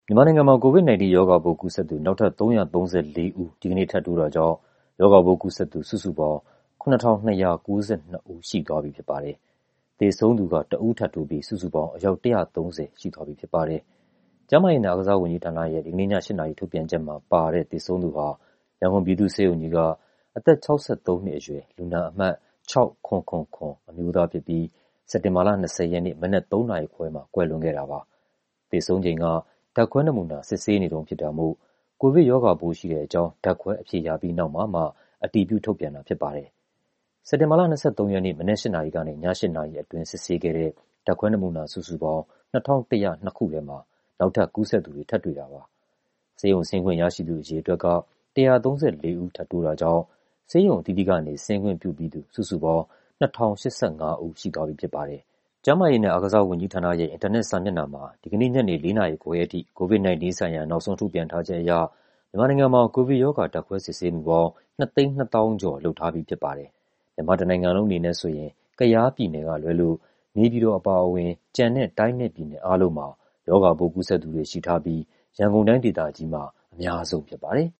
မြန်မာနိုင်ငံမှာ COVID-19 ရောဂါပိုးကူးစက်သူနောက်ထပ် 334 ဦး ဒီကနေ့ထပ်တိုးတာကြောင့် ရောဂါပိုးကူးစက်သူစုစုပေါင်း 7,292 ဦးရှိသွားပြီဖြစ်ပါတယ်။သေဆုံးသူက 1 ဦးထပ်တိုးပြီး စုစုပေါင်းအယောက် 130 ရှိသွားပြီဖြစ်ပါတယ်။ကျန်းမာရေးနဲ့အားကစားဝန်ကြီးဌာနရဲ့ဒီကနေ့ည 8 နာရီထုတ်ပြန်ချက်မှာပါတဲ့သေဆုံးသူဟာ ရန်ကုန်ပြည်သူ့ဆေးရုံကြီးကအသက် 63 နှစ်အရွယ်လူနာအမှတ် 6777 အမျိုးသားဖြစ်ပြီး စက်တင်ဘာလ 20 ရက်နေ့ မနက် 3 နာရီခွဲမှာကွယ်လွန်ခဲ့တာပါ။သေဆုံးချိန်က ဓာတ်ခွဲနမူနာစစ်ဆေးနေတုန်းဖြစ်တာမို့ ကိုဗစ်ရောဂါပိုးရှိတဲ့အကြောင်းဓာတ်ခွဲအဖြေရပြီးနောက်မှအတည်ပြုထုတ်ပြန်တာဖြစ်ပါတယ်။စက်တင်ဘာလ 23 ရက်နေ့ မနက် 8 နာရီကနေ ည 8 နာရီအတွင်းစစ်ဆေးခဲ့တဲ့ဓာတ်ခွဲနမူနာစုစုပေါင်း 2,102 ခုထဲမှာနောက်ထပ်ကူးစက်သူတွေထပ်တွေ့တာပါ။ဆေးရုံဆင်းခွင့်ရရှိသူအရေအတွက်က 134 ဦးထပ်တိုးတာကြောင့်ဆေးရုံအသီးသီးကနေဆင်းခွင့်ပြုပြီးသူစုစုပေါင်း 2,085 ဦးရှိသွားပြီဖြစ်ပါတယ်။ကျန်းမာရေးနဲ့အားကစားဝန်ကြီးဌာနရဲ့အင်တာနက်စာမျက်နှာမှာဒီကနေ့ညနေ 4 နာရီခွဲအထိ COVID-19 ဆိုင်ရာနောက်ဆုံးထုတ်ပြန်ထားချက်အရမြန်မာနိုင်ငံမှာကိုဗစ်ရောဂါဓာတ်ခွဲစစ်ဆေးမှုပေါင်း 2,200,000 ကျော်လုပ်ထားပြီဖြစ်ပါတယ်။မြန်မာတနိုင်ငံလုံးအနေနဲ့ဆိုရင် ကယားပြည်နယ်ကလွဲလို့နေပြည်တော်အပါအဝင်ကျန်တဲ့တိုင်းနဲ့ပြည်နယ်အားလုံးမှာရောဂါပိုးကူးစက်သူတွေရှိထားပြီးရန်ကုန်တိုင်းဒေသကြီးမှာအများဆုံးဖြစ်ပါတယ်။